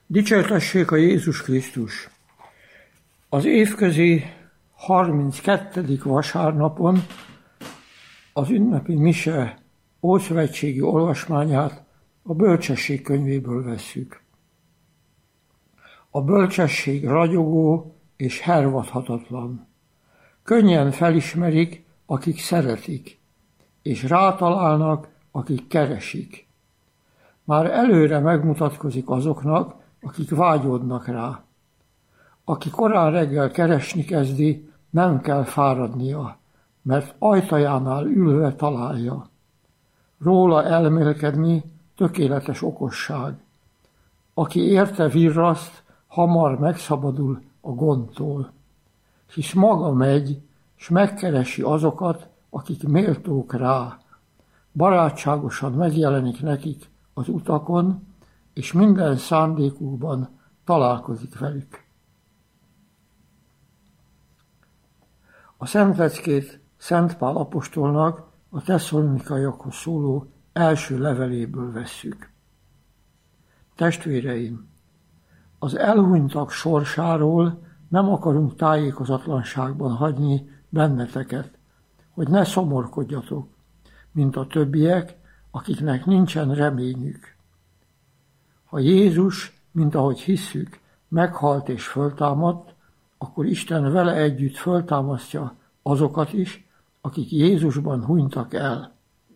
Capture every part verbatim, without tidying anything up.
Dicsértessék a Jézus Krisztus! Az évközi harminckettedik vasárnapon az ünnepi mise ószövetségi olvasmányát a Bölcsesség könyvéből vesszük. A bölcsesség ragyogó és hervadhatatlan. Könnyen felismerik, akik szeretik, és rátalálnak, akik keresik. Már előre megmutatkozik azoknak, akik vágyódnak rá. Aki korán reggel keresni kezdi, nem kell fáradnia, mert ajtajánál ülve találja. Róla elmélkedni tökéletes okosság. Aki érte virraszt, hamar megszabadul a gondtól. Hisz maga megy, s megkeresi azokat, akik méltók rá. Barátságosan megjelenik nekik az utakon, és minden szándékukban találkozik velük. A szentleckét Szent Pál apostolnak a tesszalonikaiakhoz szóló első leveléből vesszük. Testvéreim, az elhunytak sorsáról nem akarunk tájékozatlanságban hagyni benneteket, hogy ne szomorkodjatok, mint a többiek, akiknek nincsen reményük. Ha Jézus, mint ahogy hisszük, meghalt és föltámadt, akkor Isten vele együtt föltámasztja azokat is, akik Jézusban hunytak el.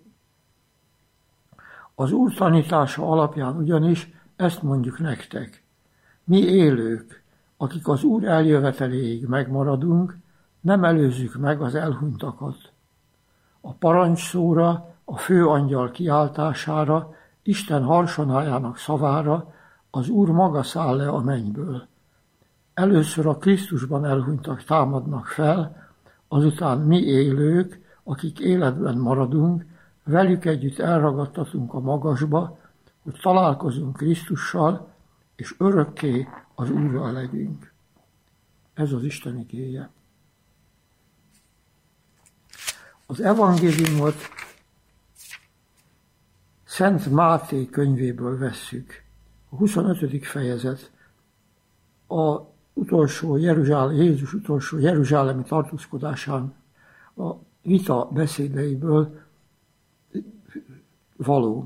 Az Úr tanítása alapján ugyanis ezt mondjuk nektek. Mi élők, akik az Úr eljöveteléig megmaradunk, nem előzzük meg az elhunytakat. A parancsszóra, a főangyal kiáltására, Isten harsonájának szavára az Úr maga száll le a mennyből. Először a Krisztusban elhunytak támadnak fel, azután mi élők, akik életben maradunk, velük együtt elragadtatunk a magasba, hogy találkozunk Krisztussal, és örökké az Úrral legyünk. Ez az Isten igéje. Az evangéliumot Szent Máté könyvéből vesszük. A huszonötödik fejezet a utolsó Jeruzsálem, Jézus utolsó jeruzsálemi tartózkodásán a vita beszédeiből való.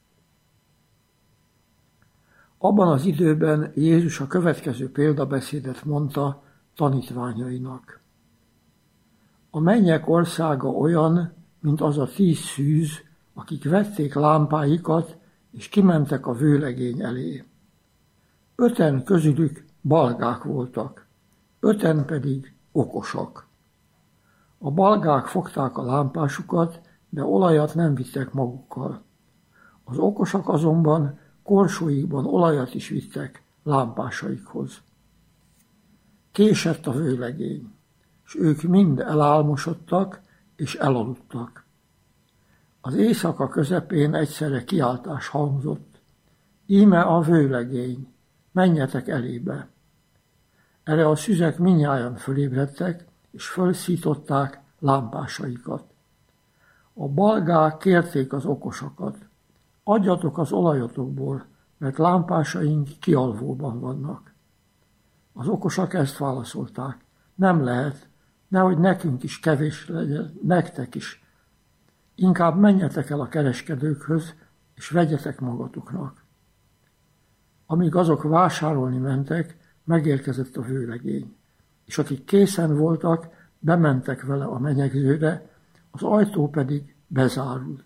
Abban az időben Jézus a következő példabeszédet mondta tanítványainak. A mennyek országa olyan, mint az a tíz szűz, akik vették lámpáikat, és kimentek a vőlegény elé. Öten közülük balgák voltak, öten pedig okosak. A balgák fogták a lámpásukat, de olajat nem vittek magukkal. Az okosak azonban korsóikban olajat is vittek lámpásaikhoz. Késett a vőlegény, és ők mind elálmosodtak és elaludtak. Az éjszaka közepén egyszerre kiáltás hangzott. Íme a vőlegény, menjetek elébe. Erre a szüzek mindnyájan fölébredtek, és fölszították lámpásaikat. A balgák kérték az okosakat. Adjatok az olajatokból, mert lámpásaink kialvóban vannak. Az okosak ezt válaszolták. Nem lehet, nehogy nekünk is kevés legyen, nektek is. Inkább menjetek el a kereskedőkhöz, és vegyetek magatoknak. Amíg azok vásárolni mentek, megérkezett a vőlegény, és akik készen voltak, bementek vele a menyegzőre, az ajtó pedig bezárult.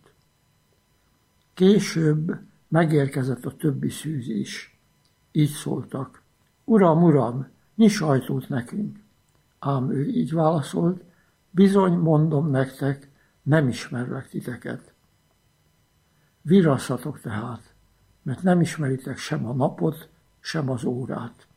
Később megérkezett a többi szűz is. Így szóltak. Uram, uram, nyiss ajtót nekünk. Ám ő így válaszolt, bizony mondom nektek, nem ismerlek titeket. Virrasszatok tehát, mert nem ismeritek sem a napot, sem az órát.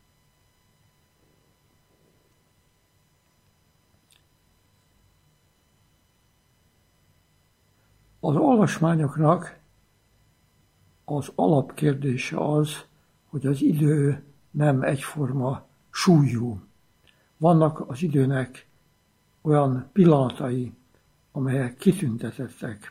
Az olvasmányoknak az alapkérdése az, hogy az idő nem egyforma súlyú. Vannak az időnek olyan pillanatai, amelyek kitüntetettek.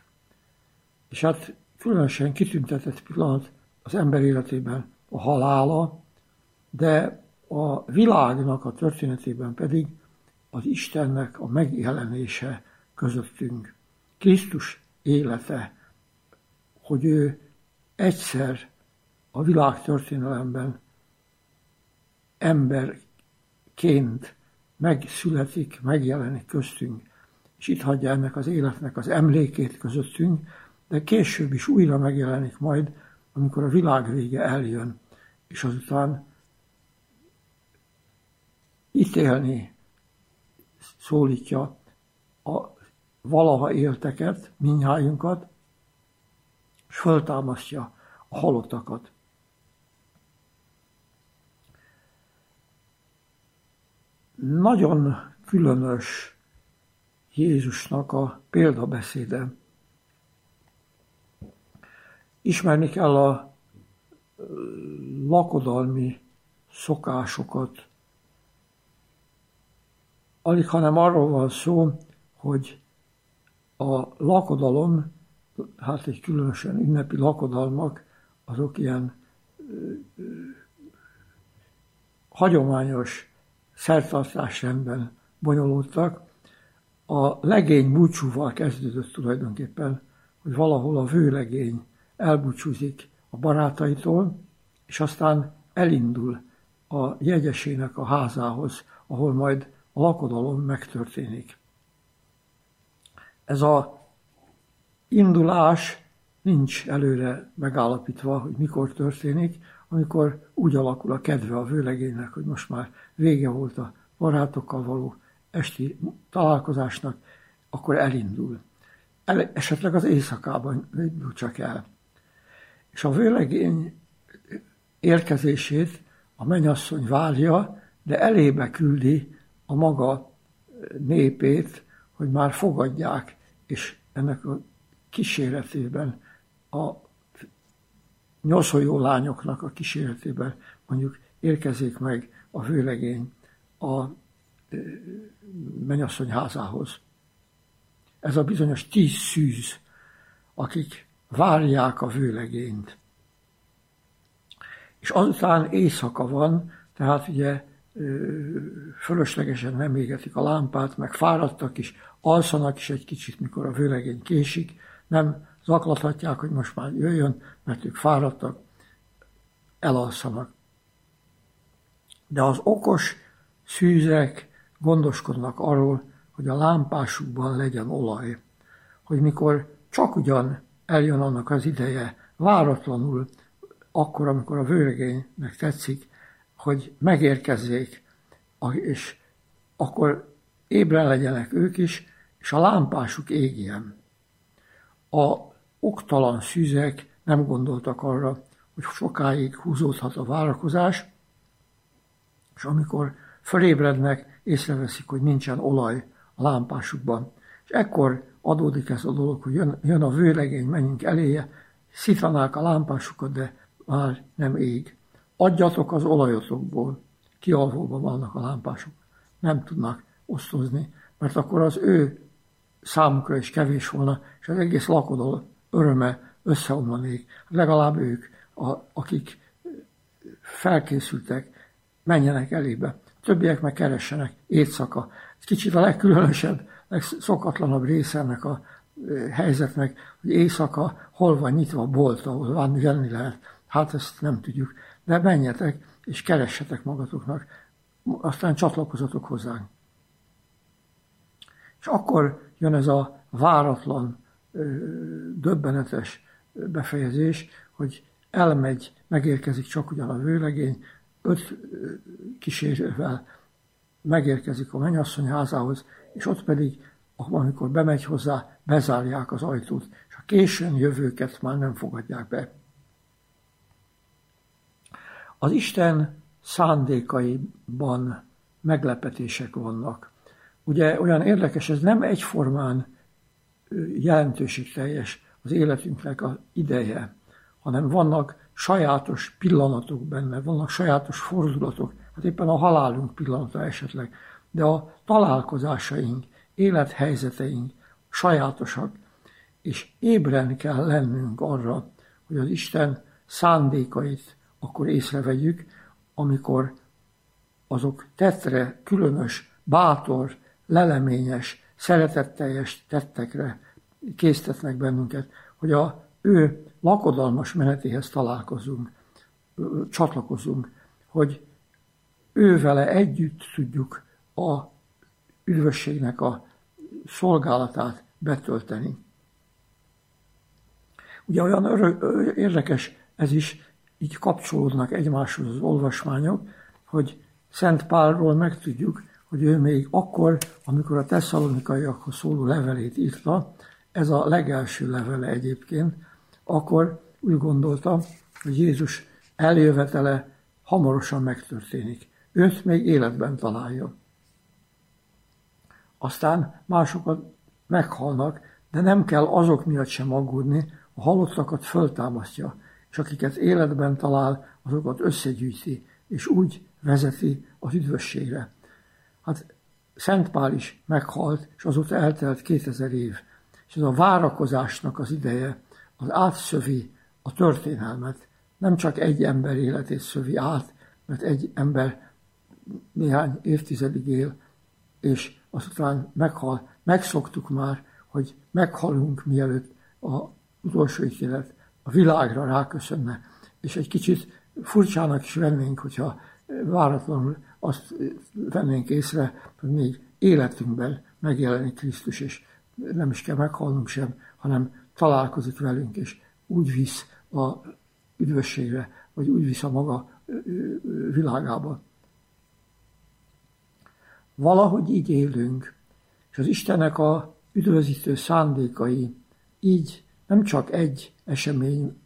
És hát különösen kitüntetett pillanat az ember életében a halála, de a világnak a történetében pedig az Istennek a megjelenése közöttünk. Krisztus élete, hogy ő egyszer a világ történelemben emberként megszületik, megjelenik köztünk, és itt hagyja ennek az életnek az emlékét közöttünk, de később is újra megjelenik majd, amikor a világ vége eljön, és azután ítélni szólítja a valaha élteket, mindnyájunkat, és föltámasztja a halottakat. Nagyon különös Jézusnak a példabeszéde. Ismerni kell a lakodalmi szokásokat. Alig, hanem arról van szó, hogy a lakodalom, hát egy különösen ünnepi lakodalmak, azok ilyen ö, ö, hagyományos szertartásrendben bonyolultak. A legény búcsúval kezdődött tulajdonképpen, hogy valahol a vőlegény elbúcsúzik a barátaitól, és aztán elindul a jegyesének a házához, ahol majd a lakodalom megtörténik. Ez a indulás nincs előre megállapítva, hogy mikor történik, amikor úgy alakul a kedve a vőlegénynek, hogy most már vége volt a barátokkal való esti találkozásnak, akkor elindul. El, esetleg az éjszakában indul csak el. És a vőlegény érkezését a mennyasszony várja, de elébe küldi a maga népét, hogy már fogadják, és ennek a kíséretében, a nyoszoljó lányoknak a kíséretében mondjuk érkezik meg a vőlegény a mennyasszony házához. Ez a bizonyos tíz szűz, akik várják a vőlegényt. És azután éjszaka van, tehát ugye fölöslegesen nem égetik a lámpát, meg fáradtak is, alszanak is egy kicsit, mikor a vőlegény késik, nem zaklathatják, hogy most már jöjjön, mert ők fáradtak, elalszanak. De az okos szűzek gondoskodnak arról, hogy a lámpásukban legyen olaj, hogy mikor csak ugyan eljön annak az ideje, váratlanul, akkor, amikor a vőlegénynek tetszik, hogy megérkezzék, és akkor ébren legyenek ők is, és a lámpásuk égjen. A oktalan szűzek nem gondoltak arra, hogy sokáig húzódhat a várakozás, és amikor fölébrednek, észreveszik, hogy nincsen olaj a lámpásukban. És ekkor adódik ez a dolog, hogy jön, jön a vőlegény, menjünk eléje, szítanák a lámpásukat, de már nem ég. Adjatok az olajotokból, kialvóban vannak a lámpások. Nem tudnak osztozni, mert akkor az ő számukra is kevés volna, és az egész lakodal öröme összeomlanék. Legalább ők, a, akik felkészültek, menjenek elébe. A többiek meg keressenek éjszaka. Ez kicsit a legkülönösebb, legszokatlanabb része ennek a helyzetnek, hogy éjszaka hol van nyitva a bolt, ahol venni lehet. Hát ezt nem tudjuk. De menjetek, és keressetek magatoknak, aztán csatlakozatok hozzánk. És akkor jön ez a váratlan, döbbenetes befejezés, hogy elmegy, megérkezik csak ugyan a vőlegény, öt kísérővel megérkezik a mennyasszony házához, és ott pedig, amikor bemegy hozzá, bezárják az ajtót, és a későn jövőket már nem fogadják be. Az Isten szándékaiban meglepetések vannak. Ugye olyan érdekes, ez nem egyformán jelentőségteljes az életünknek az ideje, hanem vannak sajátos pillanatok benne, vannak sajátos fordulatok, hát éppen a halálunk pillanata esetleg, de a találkozásaink, élethelyzeteink sajátosak, és ébren kell lennünk arra, hogy az Isten szándékait akkor észrevegyük, amikor azok tettre, különös, bátor, leleményes, szeretetteljes tettekre késztetnek bennünket, hogy a ő lakodalmas menetéhez találkozunk, csatlakozunk, hogy ő vele együtt tudjuk a üdvösségnek a szolgálatát betölteni. Ugye olyan örö- érdekes ez is, így kapcsolódnak egymáshoz az olvasmányok, hogy Szent Pálról megtudjuk, hogy ő még akkor, amikor a tesszalonikaiakhoz szóló levelét írta, ez a legelső levele egyébként, akkor úgy gondolta, hogy Jézus eljövetele hamarosan megtörténik. Őt még életben találja. Aztán másokat meghalnak, de nem kell azok miatt sem aggódni, a halottakat föltámasztja, és akiket életben talál, azokat összegyűjti, és úgy vezeti az üdvösségre. Hát Szent Pál is meghalt, és azóta eltelt kétezer év. És ez a várakozásnak az ideje, az átszövi a történelmet. Nem csak egy ember életét szövi át, mert egy ember néhány évtizedig él, és azután meghal. Megszoktuk már, hogy meghalunk, mielőtt az utolsó ítélet a világra ráköszönne. És egy kicsit furcsának is vennénk, hogyha váratlanul azt vennénk észre, hogy még életünkben megjelenik Krisztus, és nem is kell meghalnunk sem, hanem találkozik velünk, és úgy visz a üdvösségre, vagy úgy visz a maga világába. Valahogy így élünk, és az Istennek a üdvözítő szándékai így nem csak egy esemény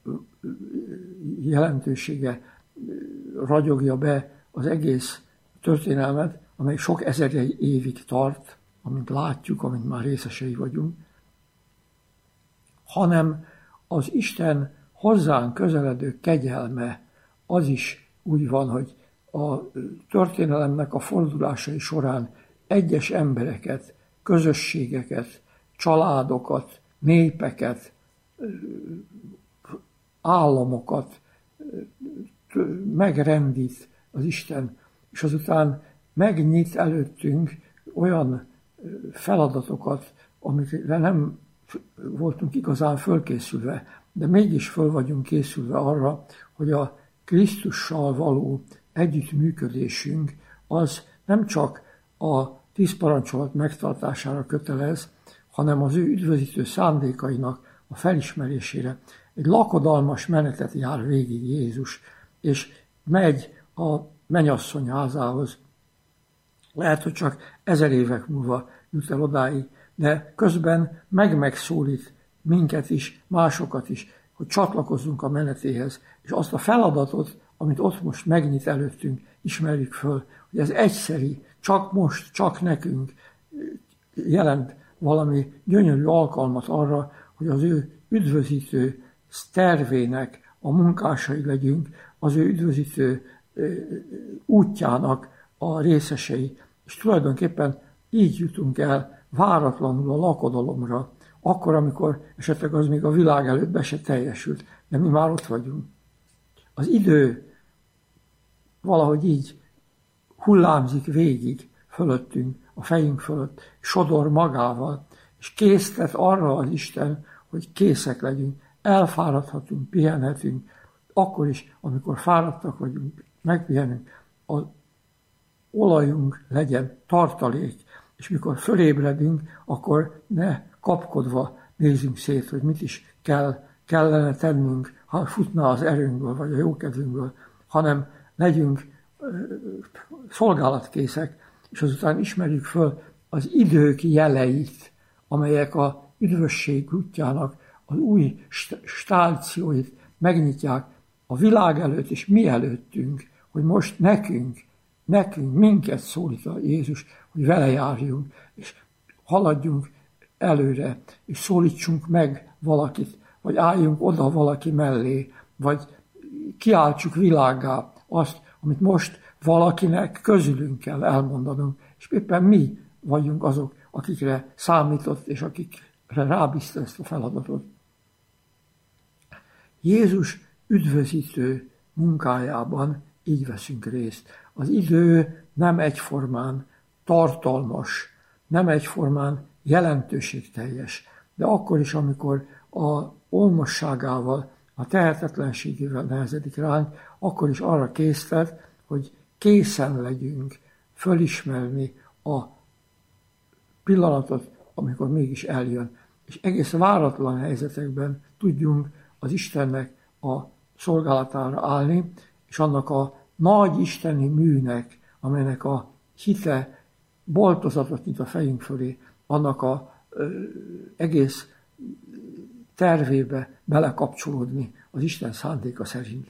jelentősége ragyogja be az egész történelmet, amely sok ezer évig tart, amint látjuk, amint már részesei vagyunk, hanem az Isten hozzánk közeledő kegyelme az is úgy van, hogy a történelemnek a fordulásai során egyes embereket, közösségeket, családokat, népeket, államokat megrendít az Isten, és azután megnyit előttünk olyan feladatokat, amikre nem voltunk igazán fölkészülve, de mégis föl vagyunk készülve arra, hogy a Krisztussal való együttműködésünk az nem csak a tíz parancsolat megtartására kötelez, hanem az ő üdvözítő szándékainak a felismerésére. Egy lakodalmas menetet jár végig Jézus, és megy a mennyasszony házához. Lehet, hogy csak ezer évek múlva jut el odáig, de közben meg-megszólít minket is, másokat is, hogy csatlakozzunk a menetéhez, és azt a feladatot, amit ott most megnyit előttünk, ismerjük föl, hogy ez egyszeri, csak most, csak nekünk jelent valami gyönyörű alkalmat arra, hogy az ő üdvözítő tervének a munkásai legyünk, az ő üdvözítő útjának a részesei. És tulajdonképpen így jutunk el váratlanul a lakodalomra, akkor, amikor esetleg az még a világ előtt be se teljesült, de mi már ott vagyunk. Az idő valahogy így hullámzik végig fölöttünk, a fejünk fölött, sodor magával, és késztet arra az Isten, hogy készek legyünk, elfáradhatunk, pihenhetünk, akkor is, amikor fáradtak vagyunk, megpihenünk, az olajunk legyen tartalék, és mikor fölébredünk, akkor ne kapkodva nézzünk szét, hogy mit is kell, kellene tennünk, ha futna az erőnkből, vagy a jókedvünkből, hanem legyünk szolgálatkészek, és azután ismerjük föl az idők jeleit, amelyek a üdvösség útjának az új stációit megnyitják a világ előtt és mi előttünk, hogy most nekünk, nekünk, minket szólít a Jézus, hogy vele járjunk, és haladjunk előre, és szólítsunk meg valakit, vagy álljunk oda valaki mellé, vagy kiáltsuk világgá azt, amit most valakinek közülünk kell elmondanunk, és éppen mi vagyunk azok, akikre számított, és akikre rábízta ezt a feladatot. Jézus üdvözítő munkájában így veszünk részt. Az idő nem egyformán tartalmas, nem egyformán jelentőségteljes, de akkor is, amikor a olmosságával, a tehetetlenségével nehezedik ránk, akkor is arra késztet, hogy készen legyünk fölismerni a pillanatot, amikor mégis eljön. És egész váratlan helyzetekben tudjunk az Istennek a szolgálatára állni, és annak a nagy isteni műnek, amelynek a hite boltozatot nyit a fejünk fölé, annak a ö, egész tervébe belekapcsolódni az Isten szándéka szerint.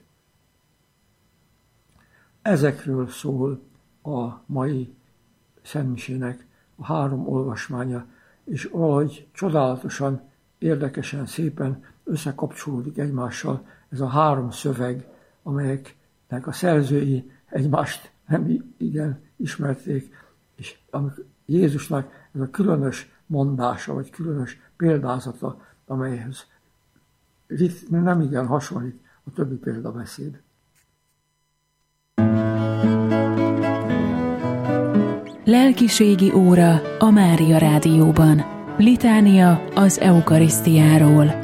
Ezekről szól a mai szentmisének a három olvasmánya, és valahogy csodálatosan, érdekesen, szépen összekapcsolódik egymással ez a három szöveg, amelyeknek a szerzői egymást nem igen ismerték, és amikor Jézusnak ez a különös mondása, vagy különös példázata, amelyhez nem igen hasonlít a többi példabeszéd. Lelkiségi óra a Mária Rádióban. Litánia az eukarisztiáról.